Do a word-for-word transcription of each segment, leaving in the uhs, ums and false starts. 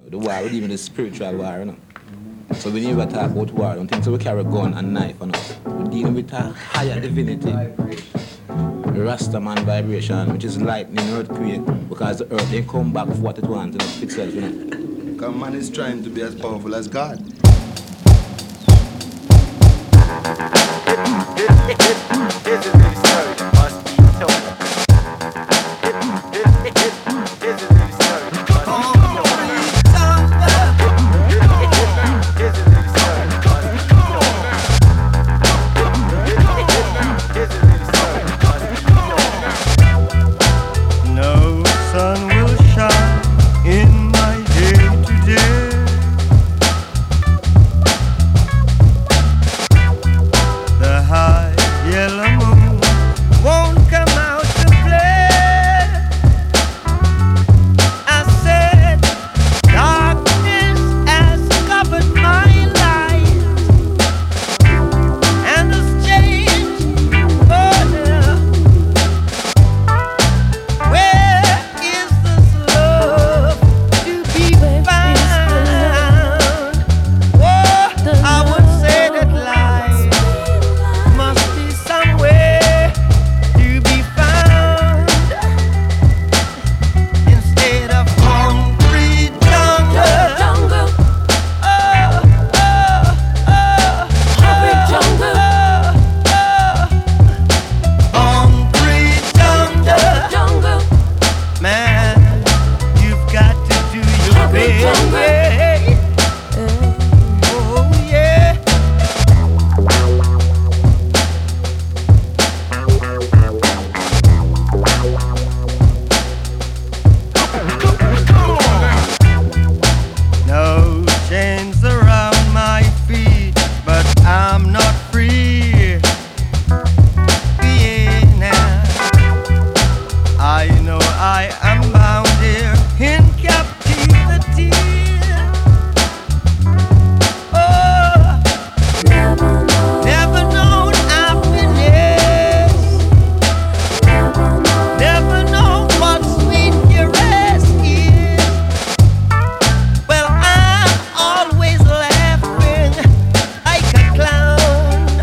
The war, we even the spiritual war, you know. So we never talk about war. Don't think so we carry a gun and knife, you know. We're dealing with a higher divinity. The Rastaman vibration, which is lightning, earthquake, because the earth didn't come back for what it wants and it itself, you know. Because man is trying to be as powerful as God. This is really scary, you must be told. This is really scary, you must be told. This is really scary, you must be told. This is really scary, you must be told. No sun will shine in my day today. The high yellow moon won't come out to play. I said darkness has covered my life and has changed order. Where is this love to be found? Oh, I would say that life must be somewhere to be found instead of concrete jungle. Oh, oh, oh, concrete jungle. Concrete jungle. Man, you've got to do your best. Oh yeah. No chains around my feet, but I'm not free. Yeah, now I know I am bound here in captivity. Oh, never known happiness, never known what sweet caress is. Well, I'm always laughing like a clown.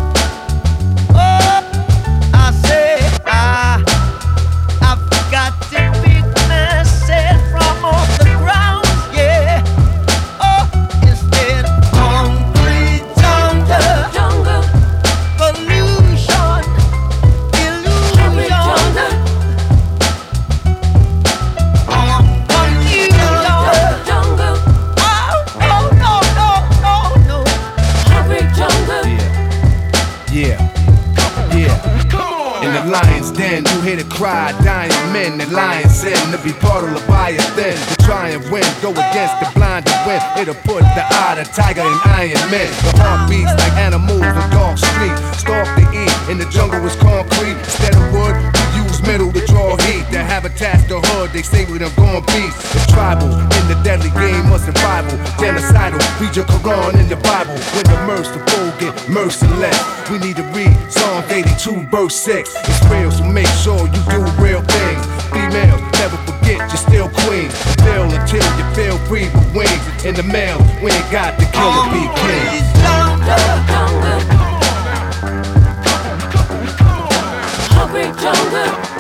Oh, I say I, I've got to pick myself from off the ground, yeah. Oh, instead of concrete jungle, pollution, illusion, on confusion. Oh, oh, no, no, no, no. Yeah, yeah. In the lion's den, you hear the cry, dying men. The lion's sin to be part of Leviathan. To try and win, go against the blind to win. It'll put the eye to tiger and iron men. The heart beats like animals in dark street. Stalk to eat, in the jungle is concrete. Instead of wood, we use metal to draw heat. The habitat's the hood, they say we done gone beast. It's tribal, in the deadly game of survival. Genocidal, read your Quran in the Bible. When the merciful get merciless, we need to read Psalm eighty-two verse six. It's real, so make sure you do real things. Females, never forget you're still queens. Feel until you feel free with wings. In the mail, we ain't got the killer bee king. Hungry jungle.